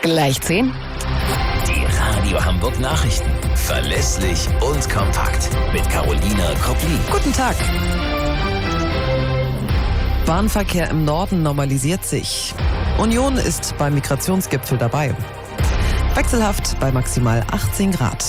Gleich 10. Die Radio Hamburg Nachrichten. Verlässlich und kompakt. Mit Carolina Kopplin. Guten Tag. Bahnverkehr im Norden normalisiert sich. Union ist beim Migrationsgipfel dabei. Wechselhaft bei maximal 18 Grad.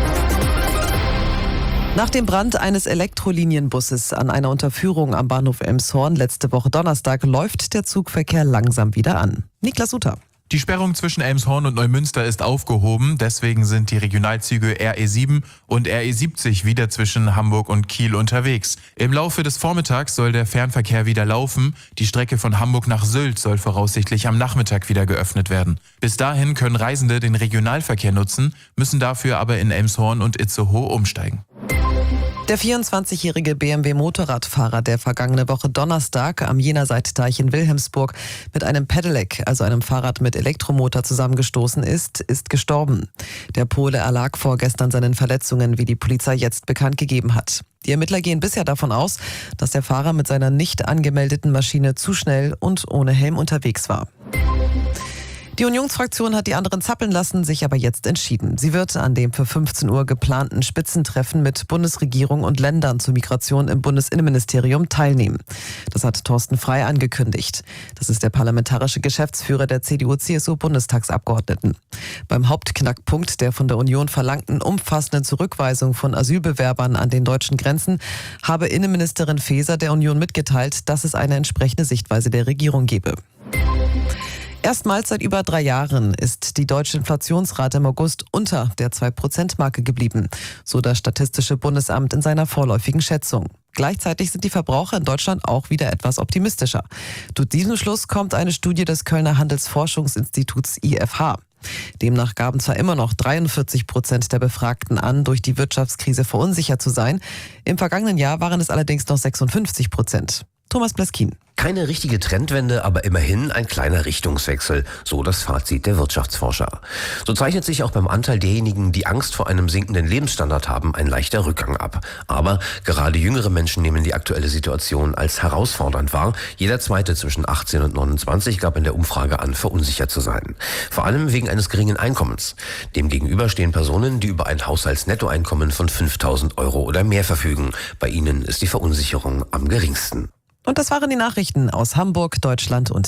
Nach dem Brand eines Elektrolinienbusses an einer Unterführung am Bahnhof Elmshorn letzte Woche Donnerstag läuft der Zugverkehr langsam wieder an. Niklas Suter. Die Sperrung zwischen Elmshorn und Neumünster ist aufgehoben. Deswegen sind die Regionalzüge RE7 und RE70 wieder zwischen Hamburg und Kiel unterwegs. Im Laufe des Vormittags soll der Fernverkehr wieder laufen. Die Strecke von Hamburg nach Sylt soll voraussichtlich am Nachmittag wieder geöffnet werden. Bis dahin können Reisende den Regionalverkehr nutzen, müssen dafür aber in Elmshorn und Itzehoe umsteigen. Der 24-jährige BMW-Motorradfahrer, der vergangene Woche Donnerstag am Jenerseitteich in Wilhelmsburg mit einem Pedelec, also einem Fahrrad mit Elektromotor, zusammengestoßen ist gestorben. Der Pole erlag vorgestern seinen Verletzungen, wie die Polizei jetzt bekannt gegeben hat. Die Ermittler gehen bisher davon aus, dass der Fahrer mit seiner nicht angemeldeten Maschine zu schnell und ohne Helm unterwegs war. Die Unionsfraktion hat die anderen zappeln lassen, sich aber jetzt entschieden. Sie wird an dem für 15 Uhr geplanten Spitzentreffen mit Bundesregierung und Ländern zur Migration im Bundesinnenministerium teilnehmen. Das hat Thorsten Frey angekündigt. Das ist der parlamentarische Geschäftsführer der CDU-CSU-Bundestagsabgeordneten. Beim Hauptknackpunkt der von der Union verlangten umfassenden Zurückweisung von Asylbewerbern an den deutschen Grenzen habe Innenministerin Faeser der Union mitgeteilt, dass es eine entsprechende Sichtweise der Regierung gebe. Erstmals seit über 3 Jahren ist die deutsche Inflationsrate im August unter der 2%-Marke geblieben, so das Statistische Bundesamt in seiner vorläufigen Schätzung. Gleichzeitig sind die Verbraucher in Deutschland auch wieder etwas optimistischer. Zu diesem Schluss kommt eine Studie des Kölner Handelsforschungsinstituts IFH. Demnach gaben zwar immer noch 43% der Befragten an, durch die Wirtschaftskrise verunsichert zu sein. Im vergangenen Jahr waren es allerdings noch 56%. Thomas Bleskin. Keine richtige Trendwende, aber immerhin ein kleiner Richtungswechsel, so das Fazit der Wirtschaftsforscher. So zeichnet sich auch beim Anteil derjenigen, die Angst vor einem sinkenden Lebensstandard haben, ein leichter Rückgang ab. Aber gerade jüngere Menschen nehmen die aktuelle Situation als herausfordernd wahr. Jeder Zweite zwischen 18 und 29 gab in der Umfrage an, verunsichert zu sein. Vor allem wegen eines geringen Einkommens. Demgegenüber stehen Personen, die über ein Haushaltsnettoeinkommen von 5.000 Euro oder mehr verfügen. Bei ihnen ist die Verunsicherung am geringsten. Und das waren die Nachrichten aus Hamburg, Deutschland und